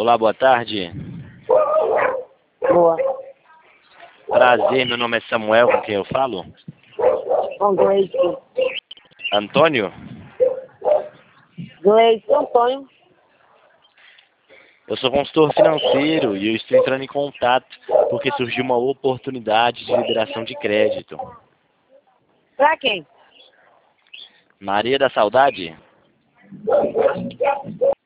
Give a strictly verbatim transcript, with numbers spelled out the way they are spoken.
Olá, boa tarde. Boa. Prazer, meu nome é Samuel, com quem eu falo? Com Gleice. Antônio? Gleice Antônio. Eu sou consultor financeiro e eu estou entrando em contato porque surgiu uma oportunidade de liberação de crédito. Pra quem? Maria da Saudade?